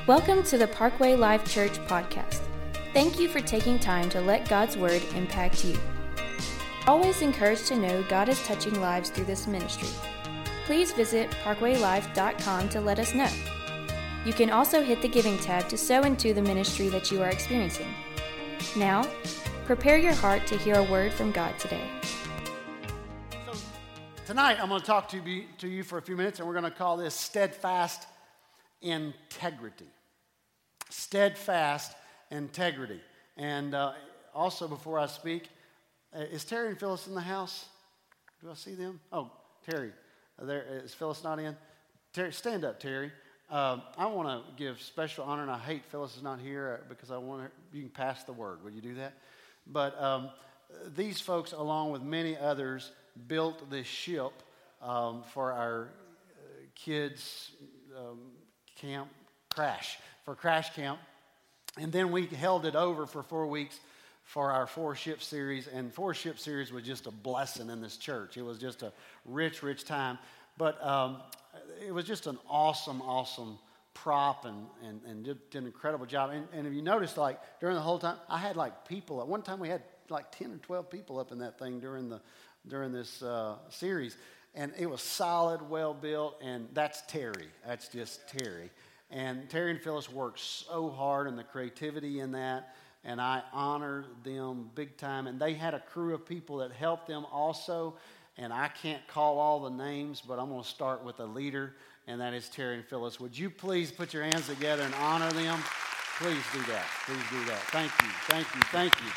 Welcome to the Parkway Life Church podcast. Thank you for taking time to let God's Word impact you. Always encouraged to know God is touching lives through this ministry. Please visit parkwaylife.com to let us know. You can also hit the giving tab to sow into the ministry that you are experiencing. Now, prepare your heart to hear a word from God today. So tonight I'm going to talk to you for a few minutes, and we're going to call this Steadfast Integrity. Steadfast integrity. And also, before I speak, is Terry and Phyllis in the house? Do I see them? Oh, Terry. There is Phyllis not in? Terry, stand up, Terry. I want to give special honor, and I hate Phyllis is not here because I want her, you can pass the word. Would you do that? But these folks, along with many others, built this ship for our kids' camp crash camp. And then we held it over for 4 weeks for our 4-ship series. And 4-ship series was just a blessing in this church. It was just a rich, rich time. But it was just an awesome prop and did an incredible job. And if you noticed, like, during the whole time, I had, like, people. At one time, we had, like, 10 or 12 people up in that thing during this series. And it was solid, well-built, and that's Terry. That's just Terry. And Terry and Phyllis worked so hard in the creativity in that, and I honor them big time. And they had a crew of people that helped them also, and I can't call all the names, but I'm going to start with a leader, and that is Terry and Phyllis. Would you please put your hands together and honor them? Please do that. Please do that. Thank you.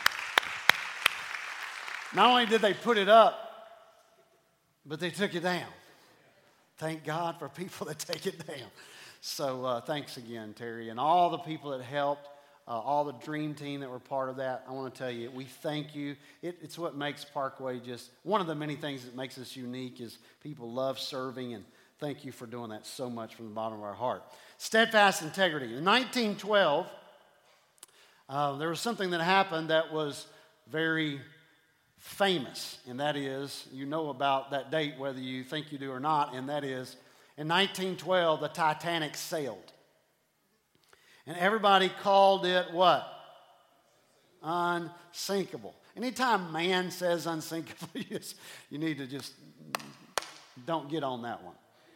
Not only did they put it up, but they took it down. Thank God for people that take it down. So thanks again, Terry, and all the people that helped, all the dream team that were part of that. I want to tell you, we thank you. It's what makes Parkway just one of the many things that makes us unique is people love serving, and thank you for doing that so much from the bottom of our heart. Steadfast integrity. In 1912, there was something that happened that was very famous, and that is, you know about that date whether you think you do or not, and that is, in 1912, the Titanic sailed. And everybody called it what? Unsinkable. Anytime man says unsinkable, you need to just don't get on that one.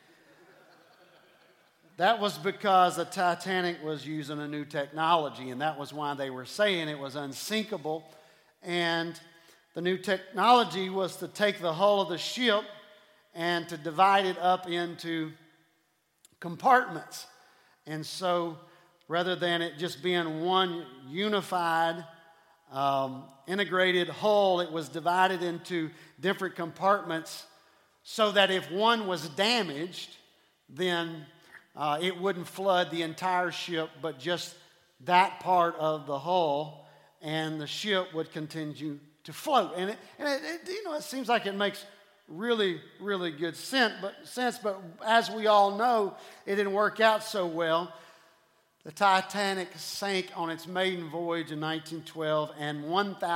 That was because the Titanic was using a new technology, and that was why they were saying it was unsinkable. And the new technology was to take the hull of the ship and to divide it up into compartments. And so rather than it just being one unified, integrated hull, it was divided into different compartments so that if one was damaged, then it wouldn't flood the entire ship, but just that part of the hull, and the ship would continue to float. And it seems like it makes really, really good sense, but as we all know, it didn't work out so well. The Titanic sank on its maiden voyage in 1912, and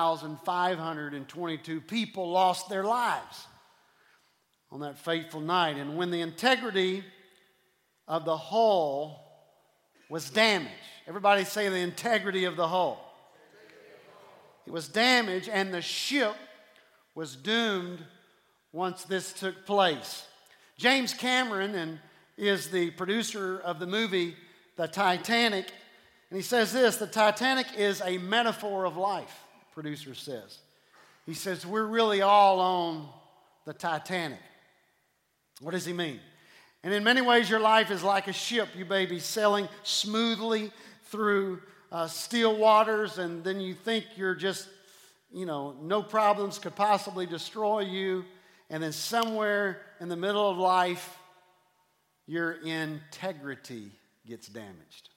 1,522 people lost their lives on that fateful night. And when the integrity of the hull was damaged, everybody say the integrity of the hull. It was damaged, and the ship was doomed once this took place. James Cameron is the producer of the movie The Titanic, and he says this: the Titanic is a metaphor of life, the producer says. He says, we're really all on the Titanic. What does he mean? And in many ways, your life is like a ship. You may be sailing smoothly through still waters, and then you think you're just, no problems could possibly destroy you. And then somewhere in the middle of life, your integrity gets damaged.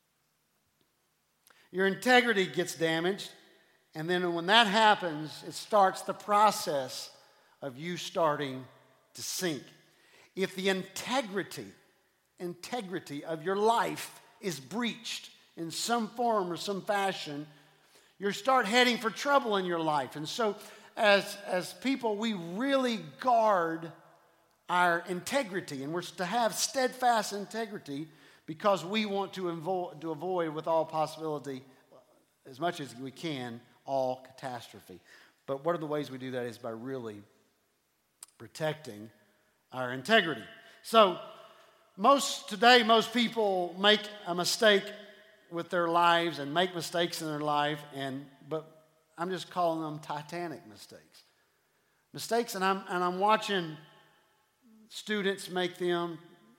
Your integrity gets damaged, and then when that happens, it starts the process of you starting to sink. If the integrity of your life is breached in some form or some fashion, you start heading for trouble in your life. And so as people, we really guard our integrity, and we're to have steadfast integrity because we want to avoid with all possibility, as much as we can, all catastrophe. But one of the ways we do that is by really protecting our integrity. So most people make a mistake with their lives and make mistakes in their life, but I'm just calling them Titanic mistakes. Mistakes, and I'm watching students make them,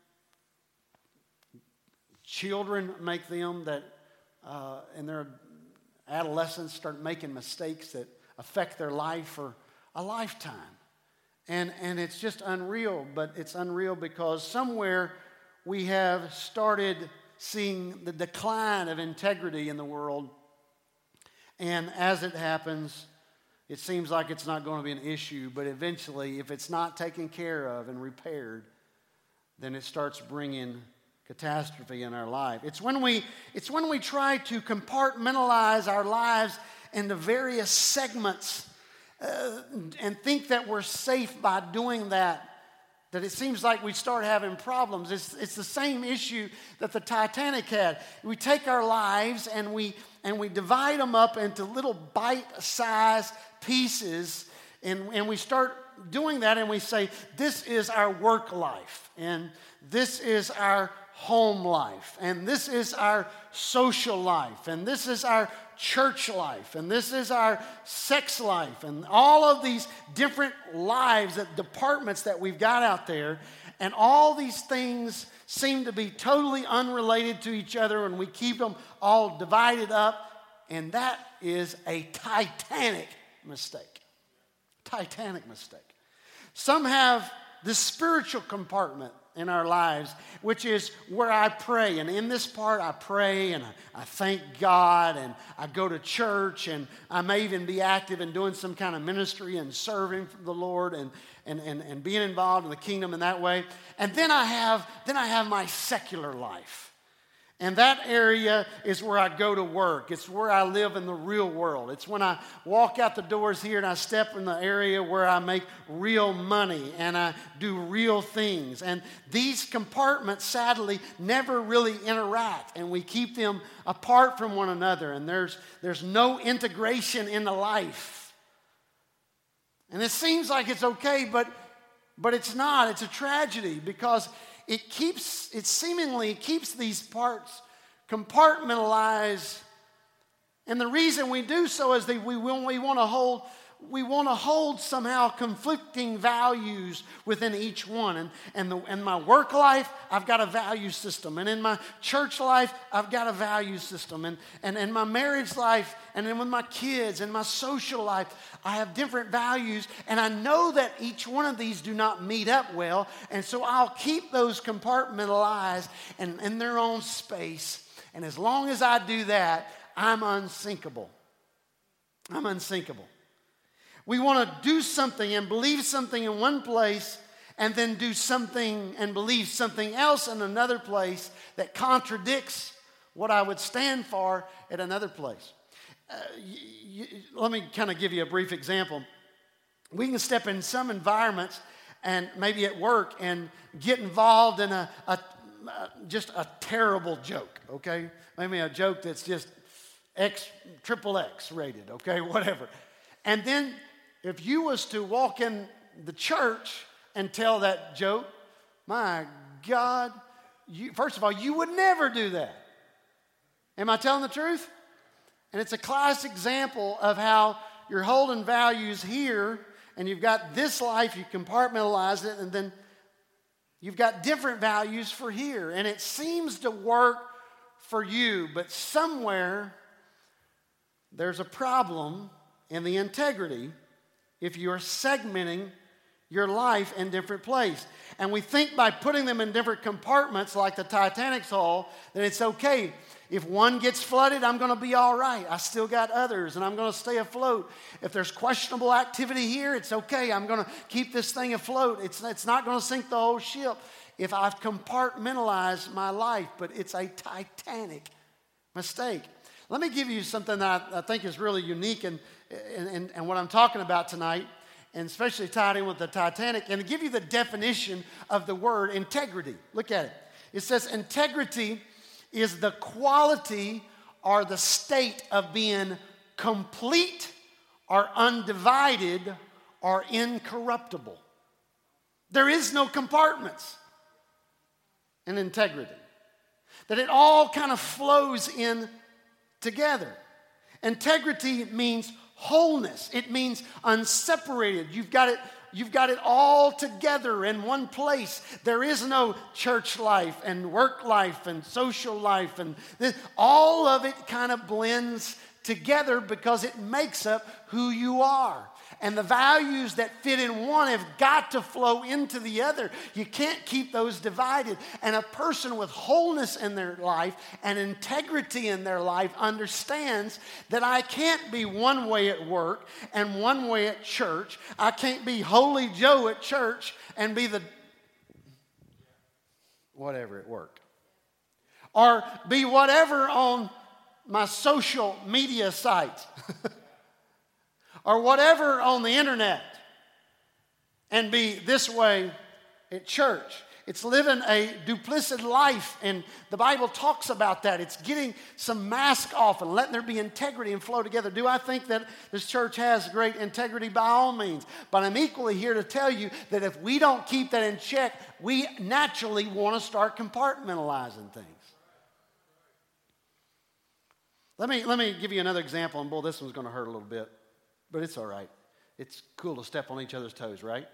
children make them, that in their adolescence start making mistakes that affect their life for a lifetime. And it's just unreal, but it's unreal because somewhere we have started seeing the decline of integrity in the world. And as it happens, it seems like it's not going to be an issue, but eventually, if it's not taken care of and repaired, then it starts bringing catastrophe in our life. It's when we try to compartmentalize our lives into various segments and think that we're safe by doing that it seems like we start having problems. It's the same issue that the Titanic had. We take our lives and we divide them up into little bite-sized pieces, and we start doing that, and we say, this is our work life, and this is our home life, and this is our social life, and this is our church life, and this is our sex life, and all of these different lives, departments that we've got out there, and all these things seem to be totally unrelated to each other, and we keep them all divided up, and that is a Titanic mistake. Titanic mistake. Some have this spiritual compartment in our lives, which is where I pray. And in this part, I pray and I thank God, and I go to church, and I may even be active in doing some kind of ministry and serving the Lord and being involved in the kingdom in that way. And then I have my secular life. And that area is where I go to work. It's where I live in the real world. It's when I walk out the doors here and I step in the area where I make real money and I do real things. And these compartments, sadly, never really interact, and we keep them apart from one another, and there's no integration into life. And it seems like it's okay, but it's not. It's a tragedy because it seemingly keeps these parts compartmentalized, and the reason we do so is that we want to hold somehow conflicting values within each one. And in my work life, I've got a value system, and in my church life, I've got a value system, and in my marriage life, and then with my kids and my social life, I have different values, and I know that each one of these do not meet up well, and so I'll keep those compartmentalized and in their own space, and as long as I do that, I'm unsinkable. I'm unsinkable. We want to do something and believe something in one place, and then do something and believe something else in another place that contradicts what I would stand for at another place. Let me kind of give you a brief example. We can step in some environments, and maybe at work, and get involved in just a terrible joke, okay? Maybe a joke that's just triple X rated, okay, whatever. And then if you was to walk in the church and tell that joke, my God, first of all, you would never do that. Am I telling the truth? And it's a classic example of how you're holding values here, and you've got this life, you compartmentalize it, and then you've got different values for here. And it seems to work for you, but somewhere there's a problem in the integrity if you're segmenting your life in different places. And we think by putting them in different compartments like the Titanic's hull, that it's okay. If one gets flooded, I'm going to be all right. I still got others, and I'm going to stay afloat. If there's questionable activity here, it's okay. I'm going to keep this thing afloat. It's not going to sink the whole ship if I've compartmentalized my life, but it's a Titanic mistake. Let me give you something that I think is really unique and what I'm talking about tonight, and especially tied in with the Titanic, and to give you the definition of the word integrity. Look at it. It says integrity is the quality or the state of being complete or undivided or incorruptible. There is no compartments in integrity. That it all kind of flows in together. Integrity means wholeness. It means unseparated. You've got it all together in one place. There is no church life and work life and social life. And all of it kind of blends together because it makes up who you are. And the values that fit in one have got to flow into the other. You can't keep those divided. And a person with wholeness in their life and integrity in their life understands that I can't be one way at work and one way at church. I can't be Holy Joe at church and be the whatever at work. Or be whatever on my social media sites. Or whatever on the internet, and be this way at church. It's living a duplicit life, and the Bible talks about that. It's getting some mask off and letting there be integrity and flow together. Do I think that this church has great integrity? By all means. But I'm equally here to tell you that if we don't keep that in check, we naturally want to start compartmentalizing things. Let me give you another example, and boy, this one's going to hurt a little bit. But it's all right. It's cool to step on each other's toes, right?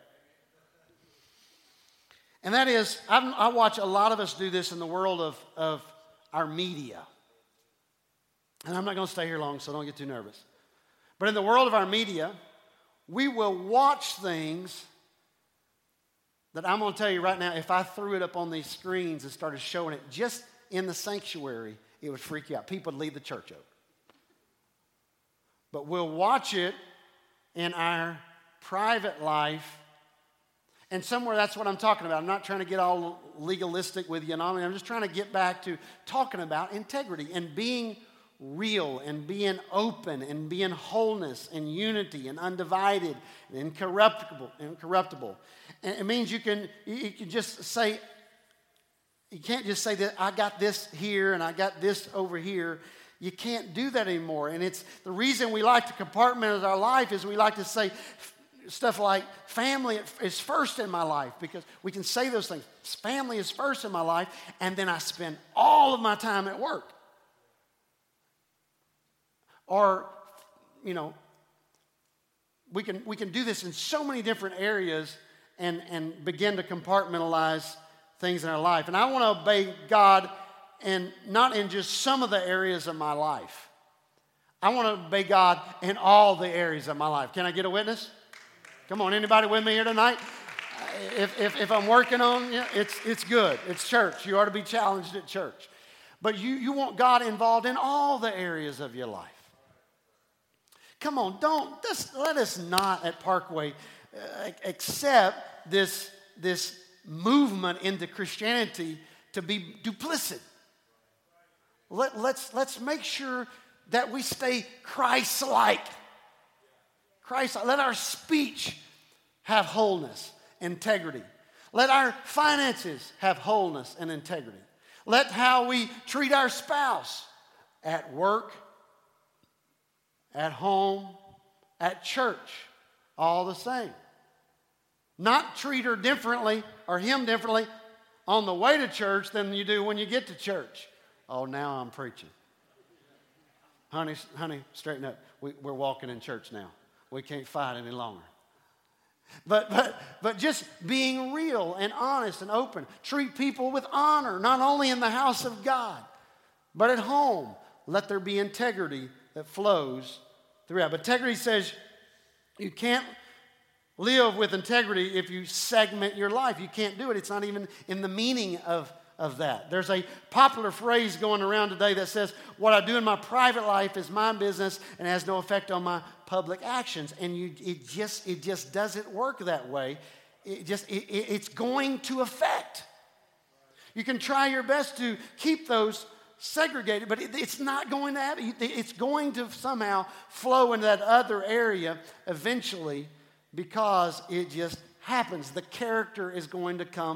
And that is, I watch a lot of us do this in the world of our media. And I'm not going to stay here long, so don't get too nervous. But in the world of our media, we will watch things that I'm going to tell you right now, if I threw it up on these screens and started showing it just in the sanctuary, it would freak you out. People would leave the church over. But we'll watch it in our private life. And somewhere that's what I'm talking about. I'm not trying to get all legalistic with you. I'm just trying to get back to talking about integrity and being real and being open and being wholeness and unity and undivided and incorruptible. And it means you can just say, you can't just say that I got this here and I got this over here. You can't do that anymore. And it's the reason we like to compartmentalize our life is we like to say stuff like family is first in my life, because we can say those things. Family is first in my life, and then I spend all of my time at work. Or, we can do this in so many different areas and begin to compartmentalize things in our life. And I want to obey God, and not in just some of the areas of my life. I want to obey God in all the areas of my life. Can I get a witness? Come on, anybody with me here tonight? If I'm working on you, it's good. It's church. You ought to be challenged at church. But you want God involved in all the areas of your life. Come on, let us not at Parkway accept this movement into Christianity to be duplicit. Let's make sure that we stay Christ-like. Let our speech have wholeness, integrity. Let our finances have wholeness and integrity. Let how we treat our spouse at work, at home, at church, all the same. Not treat her differently or him differently on the way to church than you do when you get to church. Oh, now I'm preaching. Honey, straighten up. We're walking in church now. We can't fight any longer. But just being real and honest and open. Treat people with honor, not only in the house of God, but at home. Let there be integrity that flows throughout. But integrity says you can't live with integrity if you segment your life. You can't do it. It's not even in the meaning of that. There's a popular phrase going around today that says, what I do in my private life is my business and has no effect on my public actions. And it just doesn't work that way. It's going to affect. You can try your best to keep those segregated, but it's not going to happen. It's going to somehow flow into that other area eventually, because it just happens. The character is going to come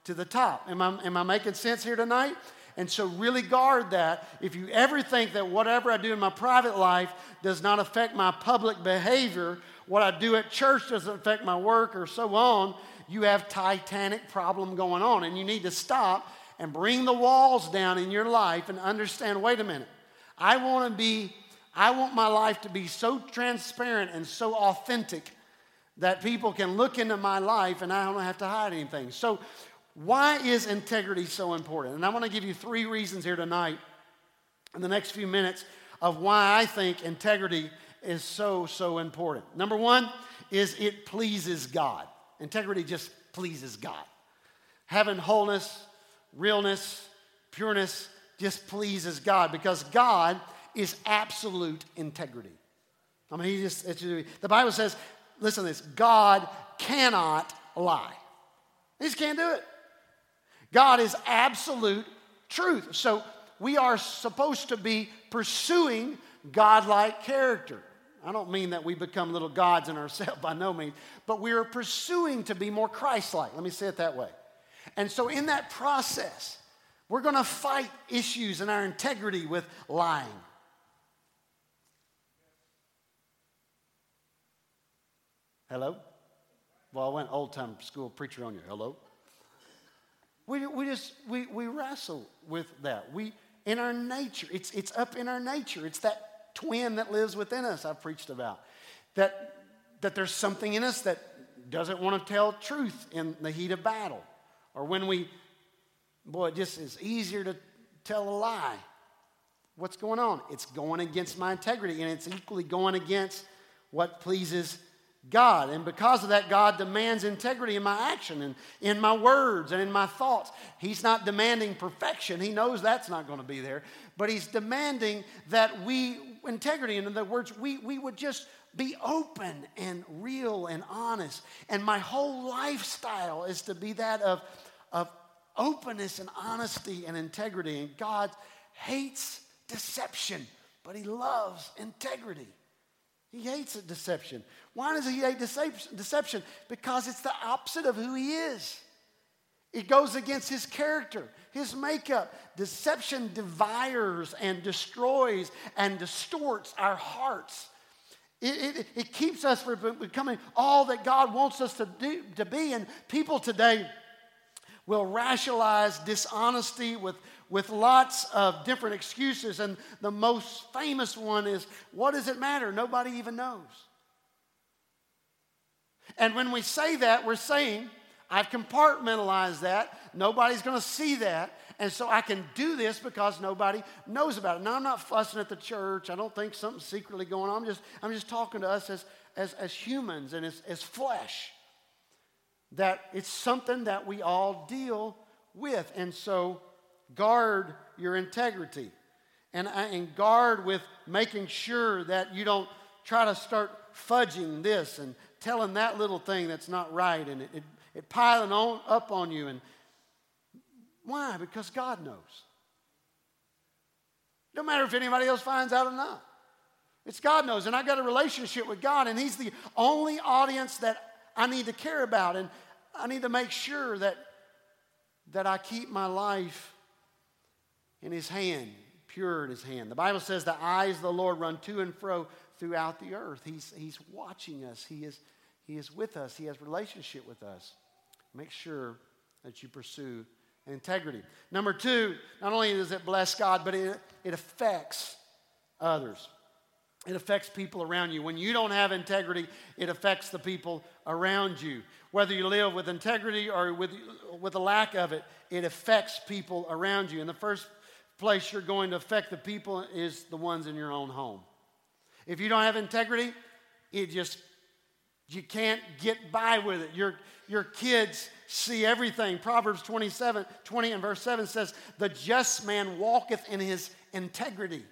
to the top. Am I making sense here tonight? And so really guard that. If you ever think that whatever I do in my private life does not affect my public behavior, what I do at church doesn't affect my work or so on, you have titanic problem going on. And you need to stop and bring the walls down in your life and understand, wait a minute, I want my life to be so transparent and so authentic that people can look into my life and I don't have to hide anything. So why is integrity so important? And I want to give you 3 reasons here tonight in the next few minutes of why I think integrity is so, so important. Number 1 is it pleases God. Integrity just pleases God. Having wholeness, realness, pureness just pleases God because God is absolute integrity. I mean, the Bible says, listen to this, God cannot lie. He just can't do it. God is absolute truth. So we are supposed to be pursuing God-like character. I don't mean that we become little gods in ourselves by no means, but we are pursuing to be more Christ-like. Let me say it that way. And so in that process, we're going to fight issues in our integrity with lying. Hello? Well, I went old-time school preacher on you. Hello? We wrestle with that. In our nature, it's up in our nature. It's that twin that lives within us I've preached about. That there's something in us that doesn't want to tell truth in the heat of battle. Or when it just is easier to tell a lie. What's going on? It's going against my integrity, and it's equally going against what pleases God. And because of that, God demands integrity in my action and in my words and in my thoughts. He's not demanding perfection. He knows that's not going to be there. But He's demanding that integrity, in other words, we would just be open and real and honest. And my whole lifestyle is to be that of openness and honesty and integrity. And God hates deception, but He loves integrity. He hates deception. Why does He hate deception? Because it's the opposite of who He is. It goes against His character, His makeup. Deception devours and destroys and distorts our hearts. It keeps us from becoming all that God wants us to be. And people today will rationalize dishonesty with lots of different excuses. And the most famous one is, what does it matter? Nobody even knows. And when we say that, we're saying, I've compartmentalized that. Nobody's going to see that. And so I can do this because nobody knows about it. Now, I'm not fussing at the church. I don't think something's secretly going on. I'm just talking to us as humans and as flesh. That it's something that we all deal with. And so guard your integrity. And guard with making sure that you don't try to start fudging this and telling that little thing that's not right. And it piling up on you. And why? Because God knows. No matter if anybody else finds out or not. It's God knows. And I got a relationship with God. And He's the only audience that I need to care about. And I need to make sure that I keep my life in His hand, pure in His hand. The Bible says the eyes of the Lord run to and fro throughout the earth. He's watching us. He is with us. He has a relationship with us. Make sure that you pursue integrity. Number 2, not only does it bless God, but it affects others. It affects people around you. When you don't have integrity, it affects the people around you. Whether you live with integrity or with a lack of it, it affects people around you. In the first place you're going to affect the people is the ones in your own home. If you don't have integrity, you can't get by with it. Your kids see everything. Proverbs 20 and verse 7 says, the just man walketh in his integrity.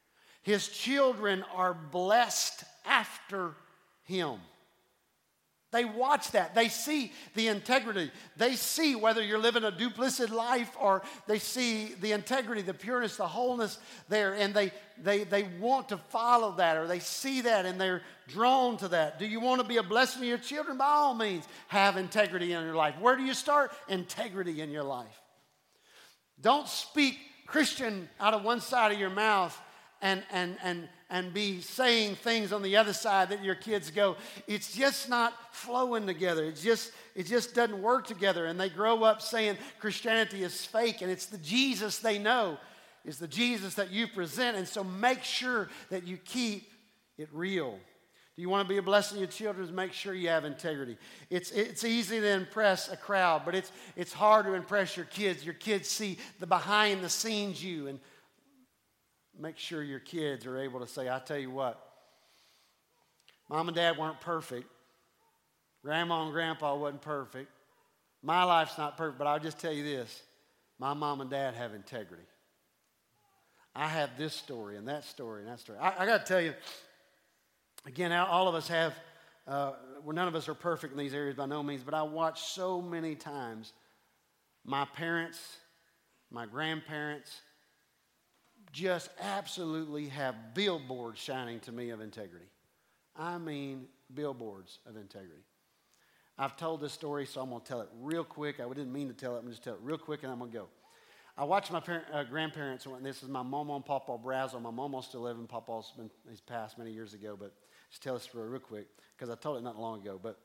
His children are blessed after him. They watch that. They see the integrity. They see whether you're living a duplicit life or they see the integrity, the pureness, the wholeness there. And they want to follow that, or they see that and they're drawn to that. Do you want to be a blessing to your children? By all means, have integrity in your life. Where do you start? Integrity in your life. Don't speak Christian out of one side of your mouth and be saying things on the other side that your kids go, it's just not flowing together. It just doesn't work together. And they grow up saying Christianity is fake, and it's the Jesus they know is the Jesus that you present. And so make sure that you keep it real. Do you want to be a blessing to your children? Make sure you have integrity. It's easy to impress a crowd, but it's hard to impress your kids. Your kids see the behind the scenes you, and make sure your kids are able to say, I tell you what, Mom and Dad weren't perfect. Grandma and Grandpa wasn't perfect. My life's not perfect, but I'll just tell you this. My mom and dad have integrity. I have this story and that story and that story. I got to tell you, again, all of us have, none of us are perfect in these areas by no means, but I watched so many times my parents, my grandparents, just absolutely have billboards shining to me of integrity. I mean, billboards of integrity. I've told this story, so I'm going to tell it real quick. I didn't mean to tell it. I'm going to just tell it real quick, and I'm going to go. I watched my grandparents. This is my mama and papa Brazel. My mama's still living. He's passed many years ago, but just tell this story real quick because I told it not long ago. But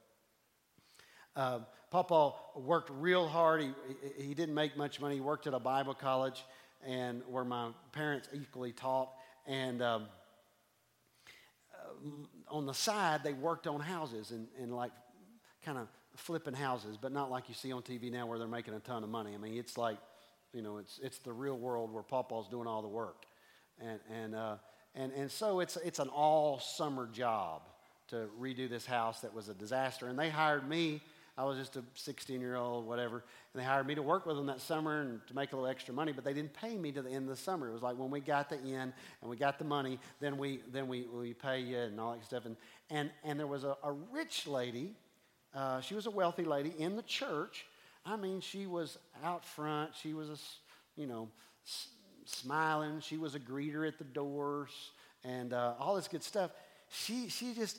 Papa worked real hard. He didn't make much money. He worked at a Bible college, and where my parents equally taught. And on the side, they worked on houses and like kind of flipping houses, but not like you see on TV now where they're making a ton of money. I mean, it's like, it's the real world where Papa's doing all the work. And so it's an all summer job to redo this house that was a disaster. And they hired me. I was just a 16-year-old, whatever, and they hired me to work with them that summer and to make a little extra money, but they didn't pay me to the end of the summer. It was like when we got the end and we got the money, then we pay you and all that stuff. And there was a rich lady. She was a wealthy lady in the church. I mean, she was out front. She was, smiling. She was a greeter at the doors and all this good stuff. She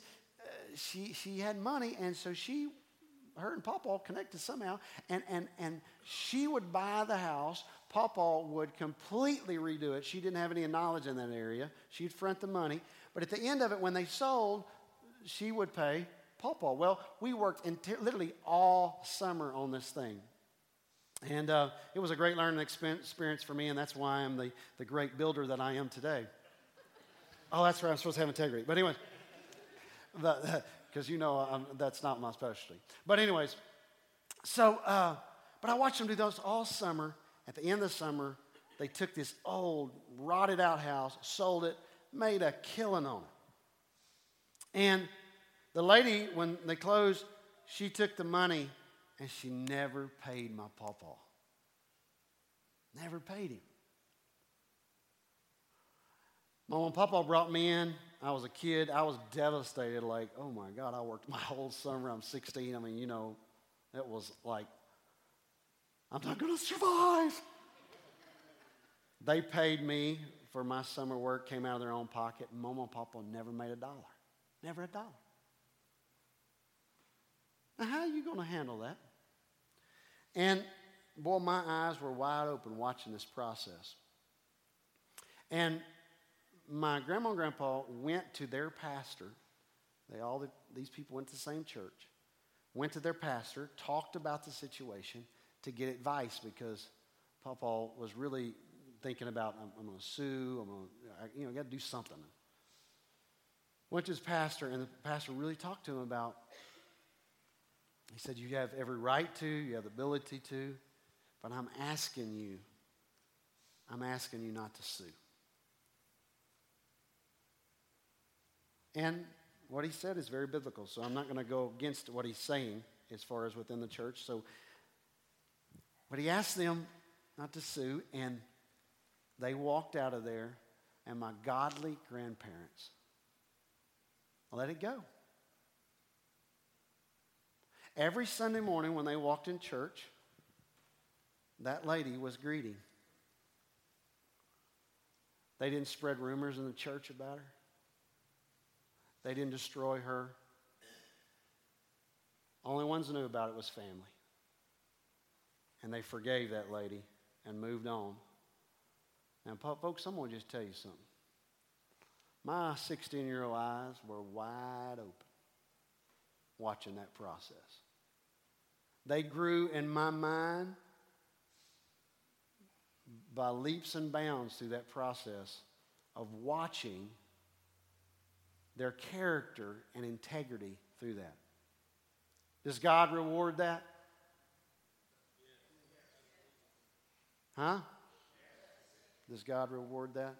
had money, and so her and Papa connected somehow, and she would buy the house. Papa would completely redo it. She didn't have any knowledge in that area. She'd front the money. But at the end of it, when they sold, she would pay Papa. Well, we worked literally all summer on this thing. And it was a great learning experience for me, and that's why I'm the great builder that I am today. Oh, that's right. I'm supposed to have integrity. But anyways, because that's not my specialty. But anyways, so, but I watched them do those all summer. At the end of the summer, they took this old, rotted out house, sold it, made a killing on it. And the lady, when they closed, she took the money and she never paid my papa. Never paid him. Mom and Papa brought me in. I was a kid. I was devastated. Like, oh my God, I worked my whole summer. I'm 16. I mean, it was like, I'm not going to survive. They paid me for my summer work, came out of their own pocket. Mama and Papa never made a dollar. Never a dollar. Now, how are you going to handle that? And, boy, my eyes were wide open watching this process. And my grandma and grandpa went to their pastor. These people went to the same church. Went to their pastor, talked about the situation to get advice because Papa was really thinking about, I'm going to sue. I got to do something. Went to his pastor, and the pastor really talked to him about. He said, "You have every right to. You have the ability to, but I'm asking you not to sue." And what he said is very biblical, so I'm not going to go against what he's saying as far as within the church. But he asked them not to sue, and they walked out of there, and my godly grandparents let it go. Every Sunday morning when they walked in church, that lady was greeting. They didn't spread rumors in the church about her. They didn't destroy her. Only ones who knew about it was family. And they forgave that lady and moved on. Now, folks, I'm going to just tell you something. My 16-year-old eyes were wide open watching that process. They grew in my mind by leaps and bounds through that process of watching their character and integrity through that. Does God reward that? Huh? Does God reward that?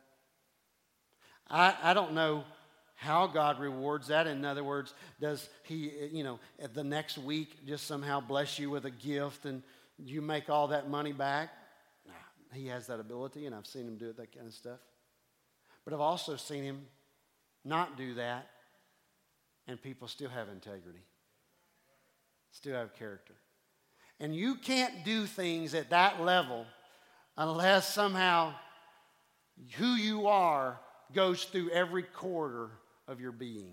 I don't know how God rewards that. In other words, does He, the next week just somehow bless you with a gift and you make all that money back? Nah, He has that ability, and I've seen Him do it, that kind of stuff. But I've also seen Him not do that, and people still have integrity, still have character. And you can't do things at that level unless somehow who you are goes through every quarter of your being.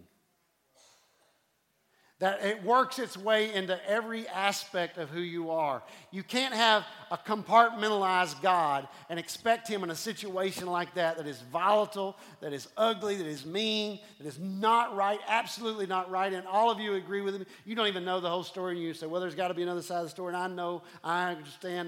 That it works its way into every aspect of who you are. You can't have a compartmentalized God and expect Him in a situation like that is volatile, that is ugly, that is mean, that is not right, absolutely not right. And all of you agree with me. You don't even know the whole story, and you say, well, there's got to be another side of the story. And I understand.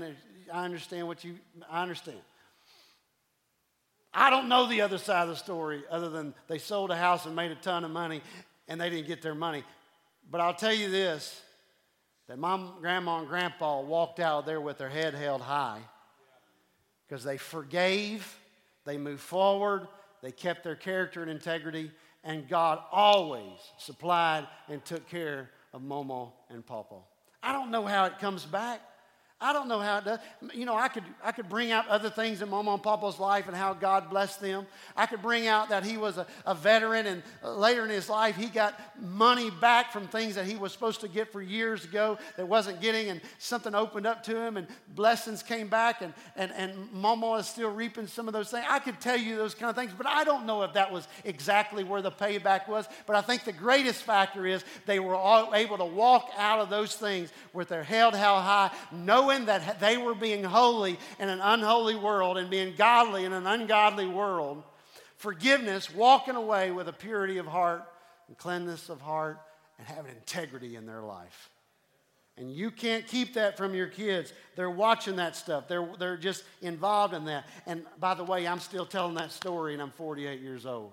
I don't know the other side of the story other than they sold a house and made a ton of money and they didn't get their money. But I'll tell you this, that Mom, Grandma, and Grandpa walked out there with their head held high because they forgave, they moved forward, they kept their character and integrity, and God always supplied and took care of Momo and Papa. I don't know how it comes back. I don't know how it does. I could bring out other things in Mama and Papa's life and how God blessed them. I could bring out that he was a veteran, and later in his life he got money back from things that he was supposed to get for years ago that wasn't getting, and something opened up to him and blessings came back, and Mama is still reaping some of those things. I could tell you those kind of things, but I don't know if that was exactly where the payback was. But I think the greatest factor is they were all able to walk out of those things with their head held high, knowing that they were being holy in an unholy world and being godly in an ungodly world. Forgiveness, walking away with a purity of heart and cleanness of heart and having integrity in their life. And you can't keep that from your kids. They're watching that stuff. They're just involved in that. And by the way, I'm still telling that story and I'm 48 years old.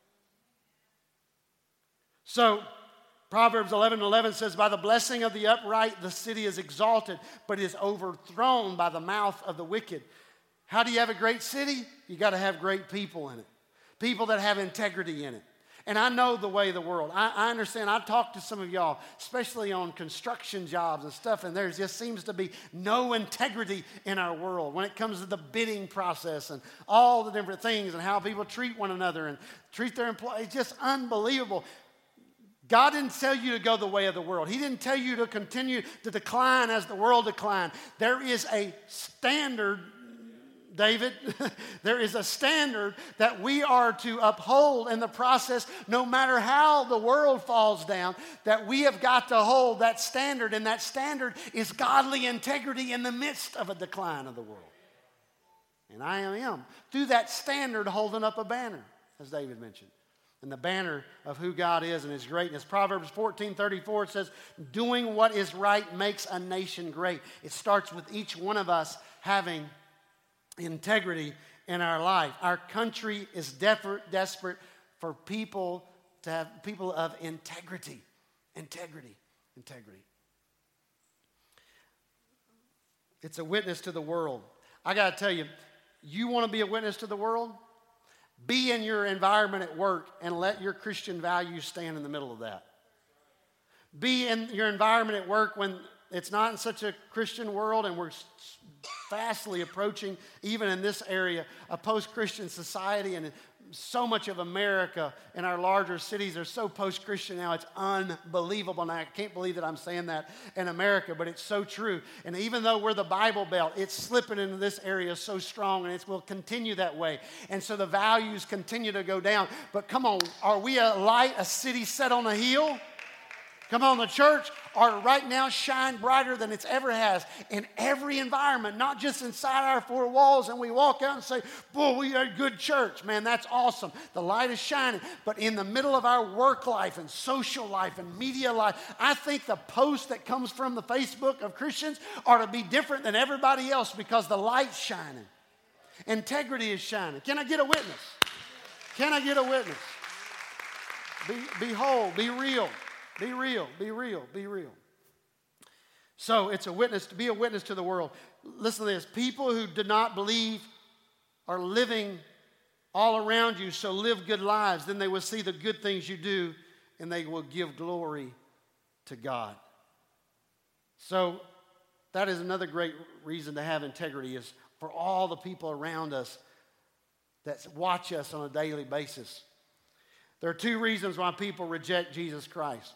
So, Proverbs 11:11 says, by the blessing of the upright, the city is exalted, but is overthrown by the mouth of the wicked. How do you have a great city? You got to have great people in it. People that have integrity in it. And I know the way of the world. I understand. I talked to some of y'all, especially on construction jobs and stuff, and there just seems to be no integrity in our world when it comes to the bidding process and all the different things and how people treat one another and treat their employees. It's just unbelievable. God didn't tell you to go the way of the world. He didn't tell you to continue to decline as the world declined. There is a standard, David. There is a standard that we are to uphold in the process, no matter how the world falls down, that we have got to hold that standard, and that standard is godly integrity in the midst of a decline of the world. And I am, through that standard, holding up a banner, as David mentioned. And the banner of who God is and His greatness. Proverbs 14:34 says, doing what is right makes a nation great. It starts with each one of us having integrity in our life. Our country is desperate for people to have people of integrity. Integrity. It's a witness to the world. I got to tell you, you want to be a witness to the world? Be in your environment at work and let your Christian values stand in the middle of that. Be in your environment at work when it's not in such a Christian world, and we're fastly approaching, even in this area, a post-Christian society, and so much of America in our larger cities are so post-Christian now, it's unbelievable. And I can't believe that I'm saying that in America, but it's so true. And even though we're the Bible Belt, it's slipping into this area so strong, and it will continue that way. And so the values continue to go down. But come on, are we a light, a city set on a hill? Come on, the church are right now shine brighter than it's ever has in every environment, not just inside our four walls, and we walk out and say, boy, we are a good church. Man, that's awesome. The light is shining. But in the middle of our work life and social life and media life, I think the post that comes from the Facebook of Christians are to be different than everybody else because the light's shining. Integrity is shining. Can I get a witness? Can I get a witness? Be whole, be real. Be real, be real, be real. So it's a witness, to be a witness to the world. Listen to this. People who do not believe are living all around you, so live good lives. Then they will see the good things you do, and they will give glory to God. So that is another great reason to have integrity, is for all the people around us that watch us on a daily basis. There are two reasons why people reject Jesus Christ.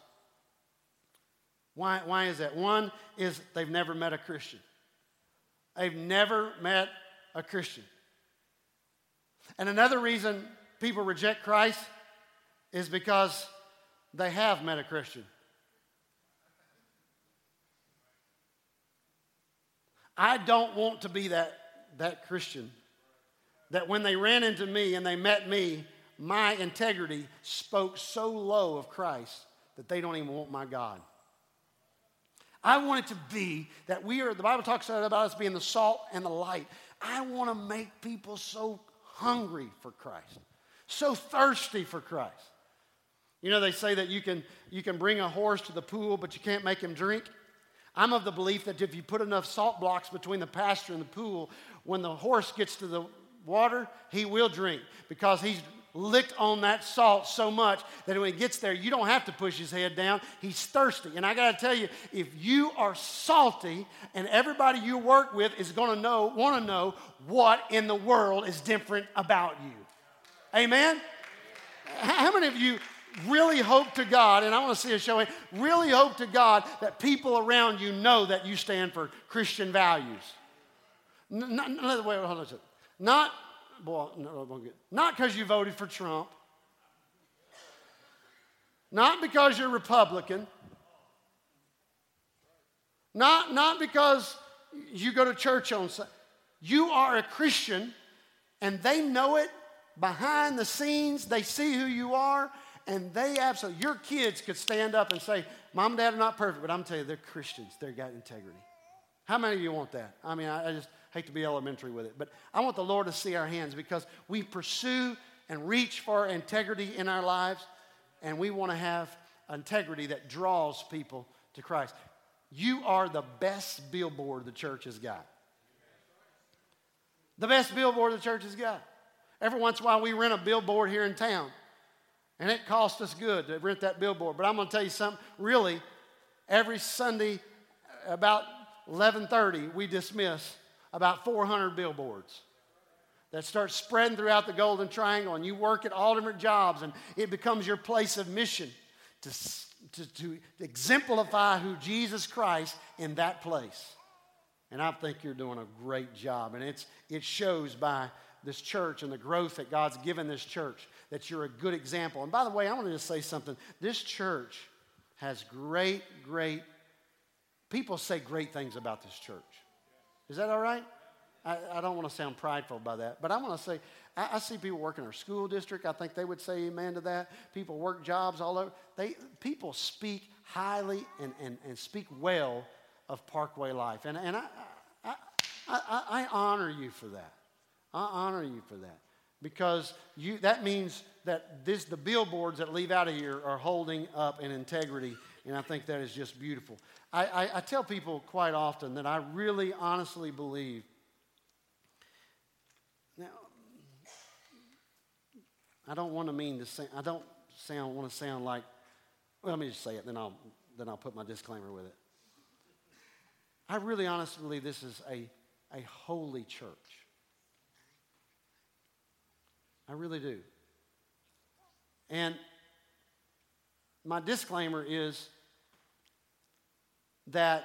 Why is that? One is they've never met a Christian. They've never met a Christian. And another reason people reject Christ is because they have met a Christian. I don't want to be that Christian that when they ran into me and they met me, my integrity spoke so low of Christ that they don't even want my God. I want it to be that the Bible talks about us being the salt and the light. I want to make people so hungry for Christ, so thirsty for Christ. You know, they say that you can bring a horse to the pool, but you can't make him drink. I'm of the belief that if you put enough salt blocks between the pasture and the pool, when the horse gets to the water, he will drink because he's licked on that salt so much that when he gets there, you don't have to push his head down. He's thirsty. And I got to tell you, if you are salty and everybody you work with is going to want to know what in the world is different about you. Amen? How many of you really hope to God, and I want to see a show, really hope to God that people around you know that you stand for Christian values? Not because you voted for Trump. Not because you're Republican. Not because you go to church on Sunday. You are a Christian, and they know it behind the scenes. They see who you are, and they absolutely, your kids could stand up and say, Mom and Dad are not perfect, but I'm telling you, they're Christians. They've got integrity. How many of you want that? I mean, I just hate to be elementary with it, but I want the Lord to see our hands because we pursue and reach for integrity in our lives, and we want to have integrity that draws people to Christ. You are the best billboard the church has got. The best billboard the church has got. Every once in a while we rent a billboard here in town, and it costs us good to rent that billboard. But I'm going to tell you something, really, every Sunday about 11:30 we dismiss about 400 billboards that start spreading throughout the Golden Triangle, and you work at all different jobs, and it becomes your place of mission to exemplify who Jesus Christ in that place. And I think you're doing a great job, and it shows by this church and the growth that God's given this church that you're a good example. And by the way, I want to just say something. This church has great people say great things about this church. Is that all right? I don't want to sound prideful by that, but I want to say, I see people work in our school district. I think they would say amen to that. People work jobs all over. People speak highly and speak well of Parkway Life. And I honor you for that. I honor you for that. Because that means that the billboards that leave out of here are holding up in integrity, and I think that is just beautiful. I tell people quite often that I really honestly believe. Now, I don't want to mean to say. I don't want to sound like. Well, let me just say it. Then I'll put my disclaimer with it. I really honestly believe this is a holy church. I really do. And my disclaimer is that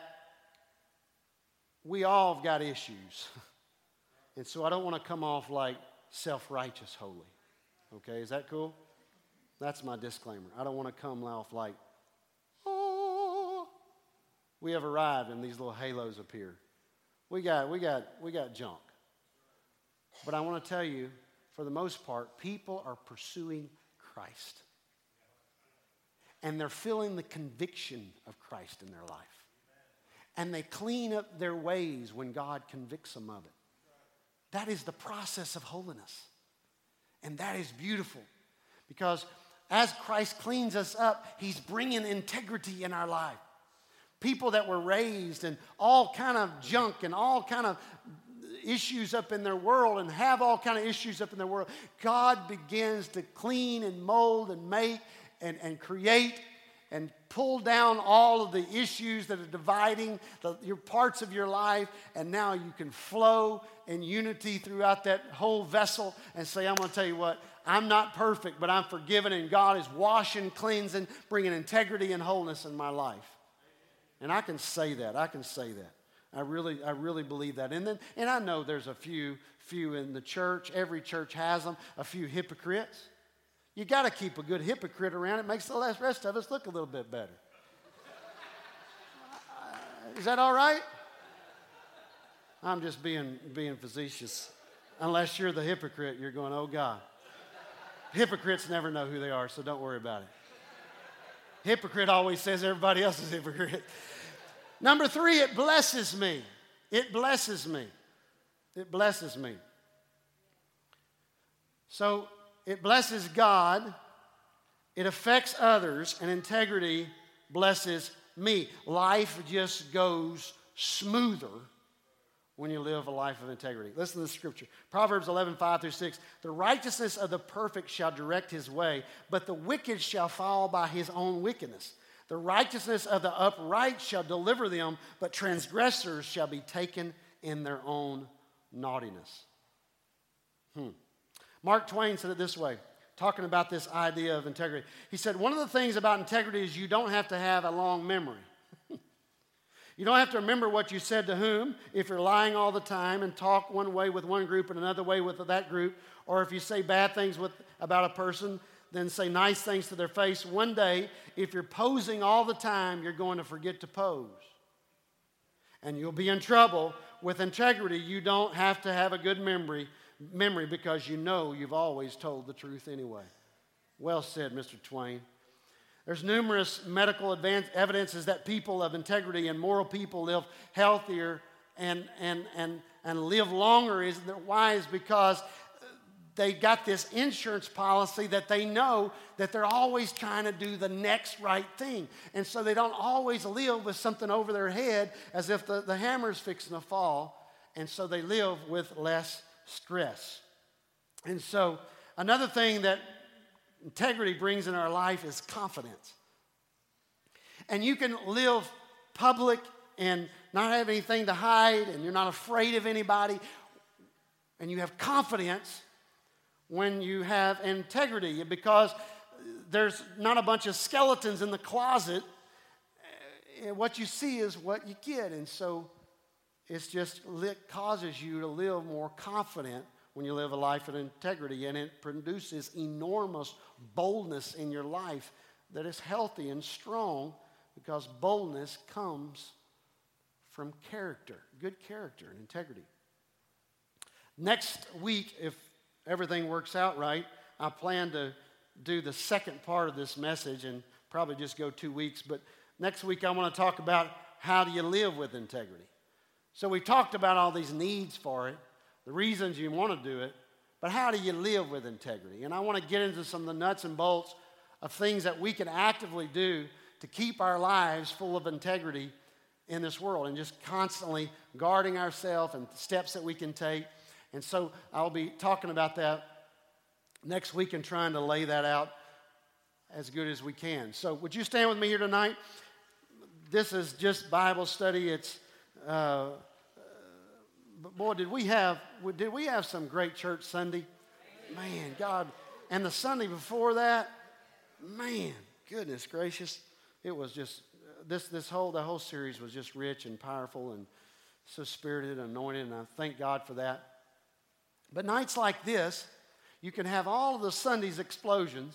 we all have got issues. And so I don't want to come off like self-righteous holy. Okay, is that cool? That's my disclaimer. I don't want to come off like, oh, we have arrived and these little halos appear. We got junk. But I want to tell you, for the most part, people are pursuing Christ. And they're feeling the conviction of Christ in their life. And they clean up their ways when God convicts them of it. That is the process of holiness. And that is beautiful. Because as Christ cleans us up, He's bringing integrity in our life. People that were raised in all kind of junk and all kind of issues up in their world and have all kind of issues up in their world, God begins to clean and mold and make and create and pull down all of the issues that are dividing your parts of your life, and now you can flow in unity throughout that whole vessel and say, I'm going to tell you what, I'm not perfect, but I'm forgiven, and God is washing, cleansing, bringing integrity and wholeness in my life. And I can say that. I really believe that. And I know there's a few in the church. Every church has them. A few hypocrites. You got to keep a good hypocrite around. It makes the rest of us look a little bit better. Is that all right? I'm just being facetious. Unless you're the hypocrite, you're going, oh God. Hypocrites never know who they are, so don't worry about it. Hypocrite always says everybody else is hypocrite. Number 3, it blesses me. It blesses me. It blesses me. So it blesses God, it affects others, and integrity blesses me. Life just goes smoother when you live a life of integrity. Listen to the scripture. Proverbs 11:5-6. The righteousness of the perfect shall direct his way, but the wicked shall fall by his own wickedness. The righteousness of the upright shall deliver them, but transgressors shall be taken in their own naughtiness. Mark Twain said it this way, talking about this idea of integrity. He said, one of the things about integrity is you don't have to have a long memory. You don't have to remember what you said to whom if you're lying all the time and talk one way with one group and another way with that group, or if you say bad things about a person, then say nice things to their face. One day, if you're posing all the time, you're going to forget to pose. And you'll be in trouble. With integrity, you don't have to have a good memory because you know you've always told the truth anyway. Well said, Mr. Twain. There's numerous medical evidences that people of integrity and moral people live healthier and live longer. Why? Is because they got this insurance policy that they know that they're always trying to do the next right thing. And so they don't always live with something over their head as if the hammer's fixing to fall. And so they live with less stress. And so another thing that integrity brings in our life is confidence. And you can live public and not have anything to hide, and you're not afraid of anybody, and you have confidence when you have integrity, because there's not a bunch of skeletons in the closet. What you see is what you get, and so it causes you to live more confident when you live a life of integrity, and it produces enormous boldness in your life that is healthy and strong, because boldness comes from character, good character and integrity. Next week, if everything works out right, I plan to do the second part of this message and probably just go 2 weeks, but next week I want to talk about how do you live with integrity. So we talked about all these needs for it, the reasons you want to do it, but how do you live with integrity? And I want to get into some of the nuts and bolts of things that we can actively do to keep our lives full of integrity in this world, and just constantly guarding ourselves and steps that we can take. And so I'll be talking about that next week and trying to lay that out as good as we can. So would you stand with me here tonight? This is just Bible study. It's but boy, did we have some great church Sunday? Man, God. And the Sunday before that, man, goodness gracious. It was just, the whole series was just rich and powerful and so spirited and anointed, and I thank God for that. But nights like this, you can have all of the Sunday's explosions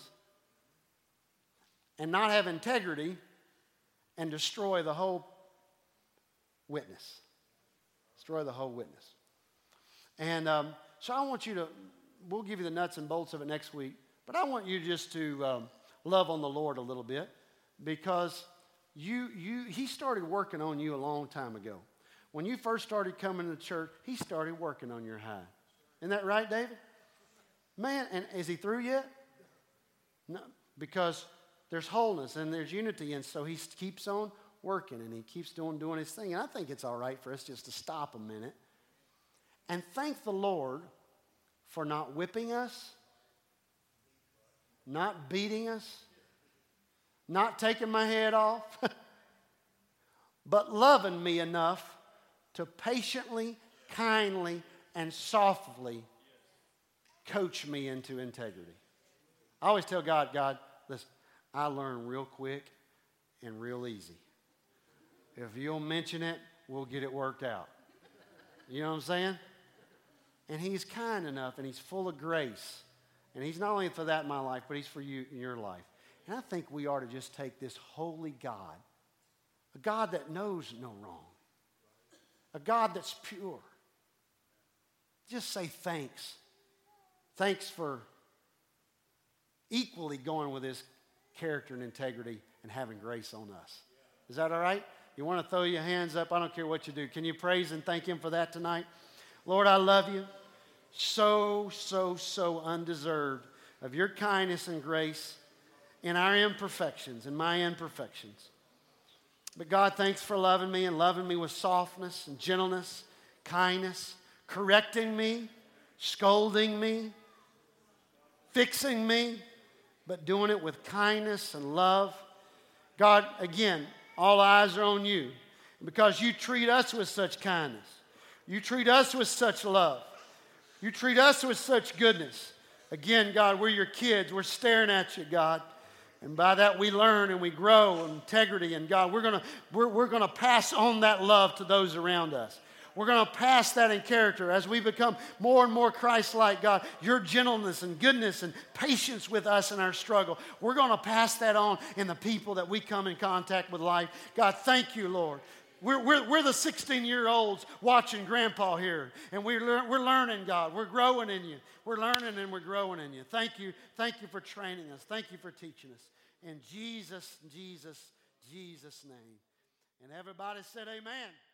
and not have integrity and destroy the whole witness. Destroy the whole witness. And so I want you to, we'll give you the nuts and bolts of it next week, but I want you just to love on the Lord a little bit, because he started working on you a long time ago. When you first started coming to church, he started working on your high. Isn't that right, David? Man, and is he through yet? No, because there's wholeness and there's unity, and so he keeps on working and he keeps doing his thing. And I think it's all right for us just to stop a minute and thank the Lord for not whipping us, not beating us, not taking my head off, but loving me enough to patiently, kindly, and softly coach me into integrity. I always tell God, listen, I learn real quick and real easy. If you'll mention it, we'll get it worked out. You know what I'm saying? And he's kind enough, and he's full of grace. And he's not only for that in my life, but he's for you in your life. And I think we ought to just take this holy God, a God that knows no wrong, a God that's pure. Just say thanks. Thanks for equally going with his character and integrity and having grace on us. Is that all right? You want to throw your hands up? I don't care what you do. Can you praise and thank him for that tonight? Lord, I love you. So undeserved of your kindness and grace in our imperfections, in my imperfections. But God, thanks for loving me and loving me with softness and gentleness, kindness, correcting me, scolding me, fixing me, but doing it with kindness and love. God, again, all eyes are on you, because you treat us with such kindness. You treat us with such love. You treat us with such goodness. Again, God, we're your kids. We're staring at you, God. And by that we learn and we grow in integrity. And God, we're gonna pass on that love to those around us. We're going to pass that in character as we become more and more Christ-like, God. Your gentleness and goodness and patience with us in our struggle. We're going to pass that on in the people that we come in contact with life. God, thank you, Lord. We're the 16-year-olds watching Grandpa here, and we're learning, God. We're growing in you. We're learning and we're growing in you. Thank you for training us. Thank you for teaching us. In Jesus' name. And everybody said amen.